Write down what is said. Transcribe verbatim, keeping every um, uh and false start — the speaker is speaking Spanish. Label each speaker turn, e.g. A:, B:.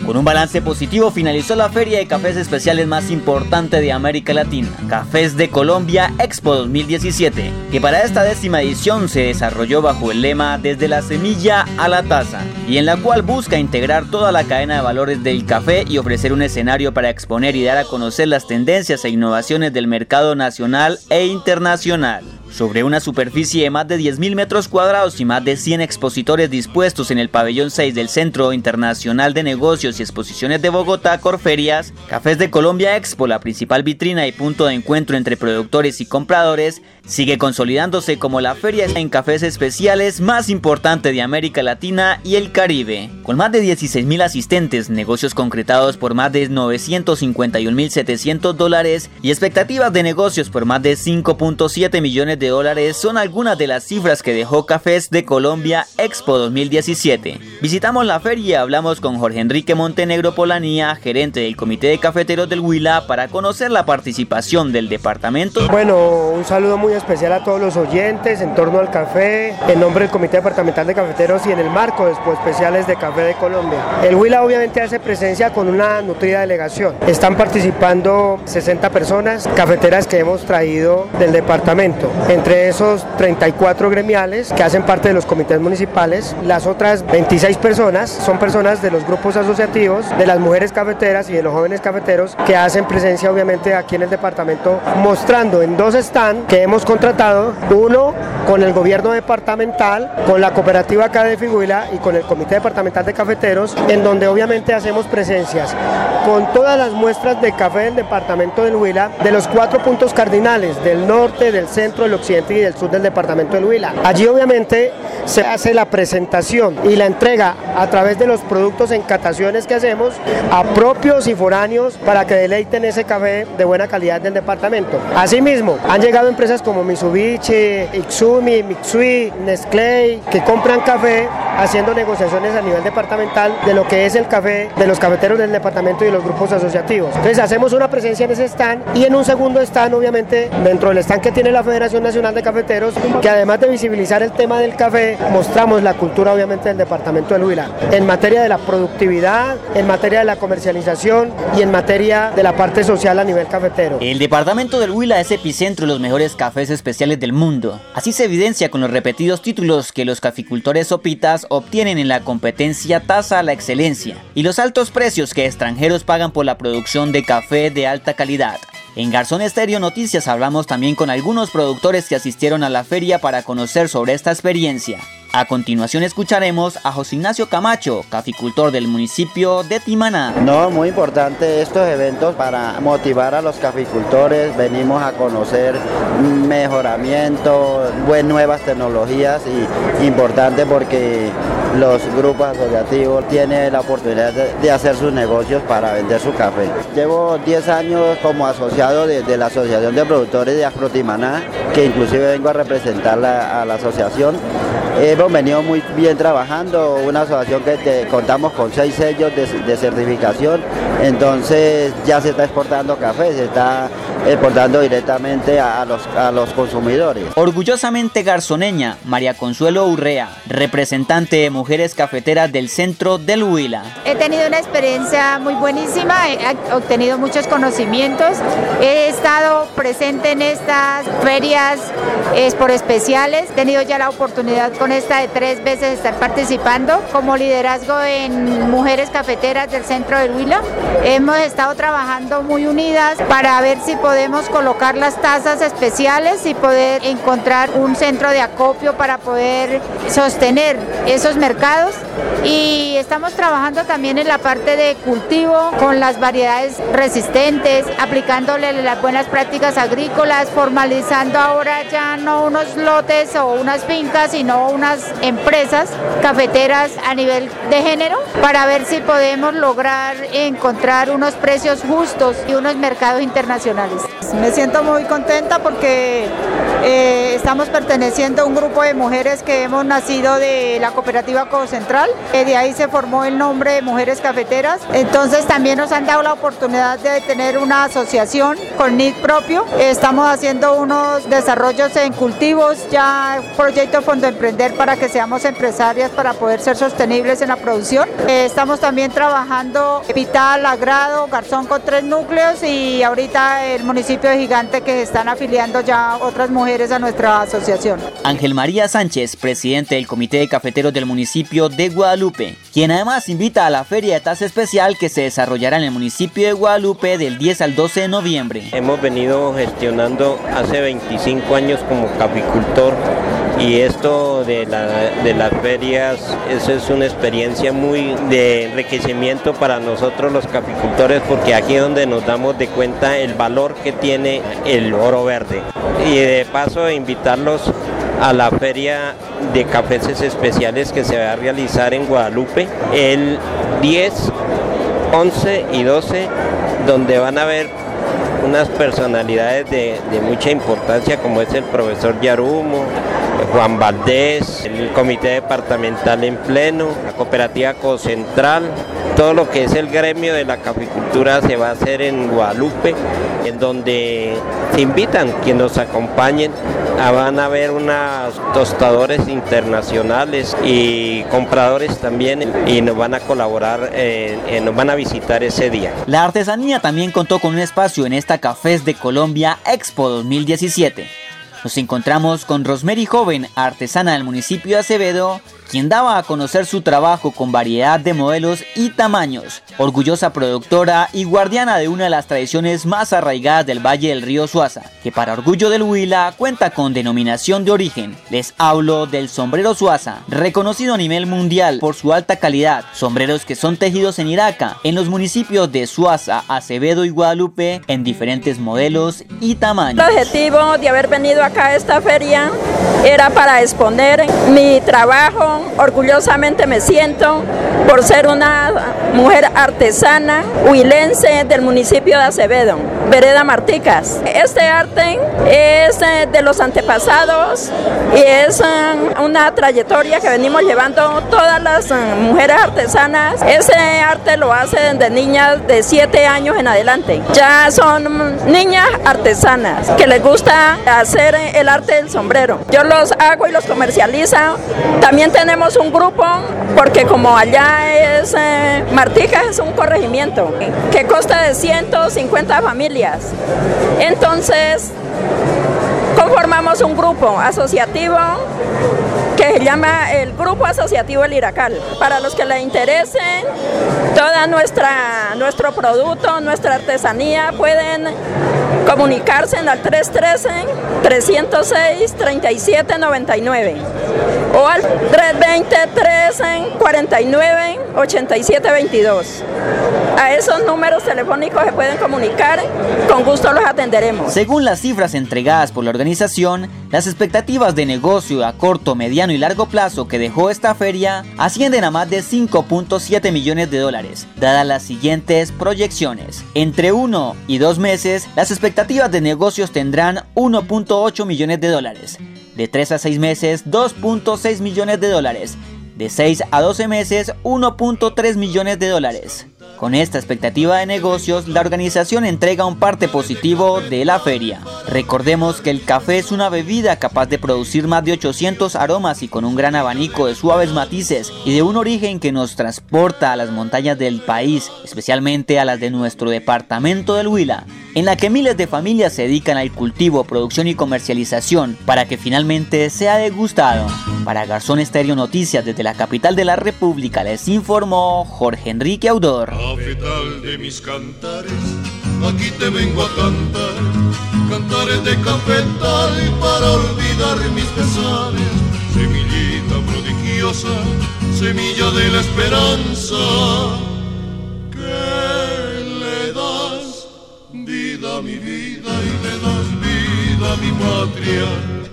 A: Con un balance positivo finalizó la feria de cafés especiales más importante de América Latina, Cafés de Colombia Expo dos mil diecisiete, que para esta décima edición se desarrolló bajo el lema Desde la semilla a la taza, y en la cual busca integrar toda la cadena de valores del café y ofrecer un escenario para exponer y dar a conocer las tendencias e innovaciones del mercado nacional e internacional. Sobre una superficie de más de diez mil metros cuadrados y más de cien expositores dispuestos en el pabellón seis del Centro Internacional de Negocios y Exposiciones de Bogotá, Corferias, Cafés de Colombia Expo, la principal vitrina y punto de encuentro entre productores y compradores, sigue consolidándose como la feria en cafés especiales más importante de América Latina y el Caribe. Con más de dieciséis mil asistentes, negocios concretados por más de novecientos cincuenta y un mil setecientos dólares y expectativas de negocios por más de cinco punto siete millones de dólares son algunas de las cifras que dejó Cafés de Colombia Expo dos mil diecisiete. Visitamos la feria y hablamos con Jorge Enrique Montenegro Polanía, gerente del Comité de Cafeteros del Huila, para conocer la participación del departamento.
B: Bueno, un saludo muy especial a todos los oyentes en torno al café, en nombre del Comité Departamental de Cafeteros y en el marco de Expo Especiales de Café de Colombia. El Huila obviamente hace presencia con una nutrida delegación. Están participando sesenta personas, cafeteras que hemos traído del departamento. Entre esos treinta y cuatro gremiales que hacen parte de los comités municipales, las otras veintiséis personas son personas de los grupos asociativos, de las mujeres cafeteras y de los jóvenes cafeteros que hacen presencia obviamente aquí en el departamento, mostrando en dos stands que hemos contratado, uno con el gobierno departamental, con la cooperativa Cadefi Huila y con el Comité Departamental de Cafeteros, en donde obviamente hacemos presencias con todas las muestras de café del departamento del Huila, de los cuatro puntos cardinales, del norte, del centro, del occidente y del sur del departamento del Huila. Allí obviamente se hace la presentación y la entrega a través de los productos en cataciones que hacemos a propios y foráneos para que deleiten ese café de buena calidad del departamento. Asimismo, han llegado empresas como Mitsubishi, Ixumi, Mitsui, Nestlé, que compran café haciendo negociaciones a nivel departamental de lo que es el café de los cafeteros del departamento y de los grupos asociativos. Entonces hacemos una presencia en ese stand y en un segundo stand obviamente dentro del stand que tiene la Federación Nacional de Cafeteros, que además de visibilizar el tema del café, mostramos la cultura obviamente del departamento del Huila en materia de la productividad, en materia de la comercialización y en materia de la parte social a nivel cafetero.
A: El departamento del Huila es epicentro de los mejores cafés especiales del mundo. Así se evidencia con los repetidos títulos que los caficultores sopitas obtienen en la competencia Taza a la Excelencia y los altos precios que extranjeros pagan por la producción de café de alta calidad. En Garzón Estéreo Noticias hablamos también con algunos productores que asistieron a la feria para conocer sobre esta experiencia. A continuación escucharemos a José Ignacio Camacho, caficultor del municipio de Timaná.
C: No, muy importante estos eventos para motivar a los caficultores. Venimos a conocer mejoramiento, buen, nuevas tecnologías y importante porque los grupos asociativos tienen la oportunidad de, de hacer sus negocios para vender su café. Llevo diez años como asociado de, de la Asociación de Productores de Afrotimaná, que inclusive vengo a representar la, a la asociación. Hemos venido muy bien trabajando, una asociación que te, contamos con seis sellos de, de certificación, entonces ya se está exportando café, se está exportando directamente a, a, los, a los consumidores.
A: Orgullosamente garzoneña, María Consuelo Urrea, representante de mujeres cafeteras del centro del Huila.
D: He tenido una experiencia muy buenísima, he obtenido muchos conocimientos, he estado presente en estas ferias Expo Especiales, he tenido ya la oportunidad con esta de tres veces estar participando como liderazgo en mujeres cafeteras del centro del Huila. Hemos estado trabajando muy unidas para ver si podemos colocar las tazas especiales y poder encontrar un centro de acopio para poder sostener esos mercados, y estamos trabajando también en la parte de cultivo con las variedades resistentes, aplicándole las buenas prácticas agrícolas, formalizando ahora ya no unos lotes o unas fincas, sino unas empresas cafeteras a nivel de género para ver si podemos lograr encontrar unos precios justos y unos mercados internacionales.
E: Me siento muy contenta porque
D: Eh, estamos perteneciendo a un grupo de mujeres que hemos nacido de la cooperativa Cocentral, eh, de ahí se formó el nombre de Mujeres Cafeteras. Entonces también nos han dado la oportunidad de tener una asociación con N I D propio. Eh, estamos haciendo unos desarrollos en cultivos, ya proyecto Fondo Emprender para que seamos empresarias para poder ser sostenibles en la producción. Eh, estamos también trabajando Vital, Agrado, Garzón con tres núcleos y ahorita el municipio de Gigante que se están afiliando ya otras mujeres a nuestra asociación.
A: Ángel María Sánchez, presidente del Comité de Cafeteros del municipio de Guadalupe, quien además invita a la Feria de Taza Especial que se desarrollará en el municipio de Guadalupe del diez al doce de noviembre.
E: Hemos venido gestionando hace veinticinco años como caficultor y esto de, la, de las ferias, eso es una experiencia muy de enriquecimiento para nosotros los caficultores, porque aquí es donde nos damos de cuenta el valor que tiene el oro verde. Y de paso invitarlos a la feria de cafés especiales que se va a realizar en Guadalupe el diez, once y doce, donde van a ver unas personalidades de, de mucha importancia como es el profesor Yarumo, Juan Valdés, el comité departamental en pleno, la cooperativa Cocentral, todo lo que es el gremio de la caficultura se va a hacer en Guadalupe, en donde se invitan quienes nos acompañen. Van a haber unos tostadores internacionales y compradores también y nos van a colaborar, eh, eh, nos van a visitar ese día.
A: La artesanía también contó con un espacio en esta Cafés de Colombia Expo dos mil diecisiete. Nos encontramos con Rosemary Joven, artesana del municipio de Acevedo, quien daba a conocer su trabajo con variedad de modelos y tamaños, orgullosa productora y guardiana de una de las tradiciones más arraigadas del Valle del Río Suaza, que para orgullo del Huila cuenta con denominación de origen. Les hablo del sombrero Suaza, reconocido a nivel mundial por su alta calidad, sombreros que son tejidos en Iraca, en los municipios de Suaza, Acevedo y Guadalupe, en diferentes modelos y tamaños.
F: El objetivo de haber venido acá a esta feria era para exponer mi trabajo. Orgullosamente me siento por ser una mujer artesana huilense del municipio de Acevedo, Vereda Marticas. Este arte es de los antepasados y es una trayectoria que venimos llevando todas las mujeres artesanas. Ese arte lo hacen de niñas de siete años en adelante. Ya son niñas artesanas que les gusta hacer el arte del sombrero. Yo los hago y los comercializo. También tenemos un grupo, porque como allá es eh, Marticas es un corregimiento que consta de ciento cincuenta familias, entonces conformamos un grupo asociativo que se llama el Grupo Asociativo El Iracal. Para los que les interesen toda nuestra nuestro producto, nuestra artesanía, pueden comunicarse al tres uno tres, tres cero seis, tres siete nueve nueve o al tres dos cero, tres cuatro nueve, ocho siete dos dos. A esos números telefónicos se pueden comunicar, con gusto los atenderemos.
A: Según las cifras entregadas por la organización, las expectativas de negocio a corto, mediano y largo plazo que dejó esta feria ascienden a más de cinco punto siete millones de dólares, dadas las siguientes proyecciones. Entre uno y dos meses, las expectativas de negocios tendrán uno punto ocho millones de dólares. De tres a seis meses, dos punto seis millones de dólares. De seis a doce meses, uno punto tres millones de dólares. Con esta expectativa de negocios, la organización entrega un parte positivo de la feria. Recordemos que el café es una bebida capaz de producir más de ochocientos aromas y con un gran abanico de suaves matices y de un origen que nos transporta a las montañas del país, especialmente a las de nuestro departamento del Huila, en la que miles de familias se dedican al cultivo, producción y comercialización para que finalmente sea degustado. Para Garzón Estéreo Noticias desde la capital de la República les informó Jorge Enrique Audor.
G: Cafetal de mis cantares, aquí te vengo a cantar, cantares de cafetal para olvidar mis pesares, semillita prodigiosa, semilla de la esperanza, que le das vida a mi vida y le das vida a mi patria.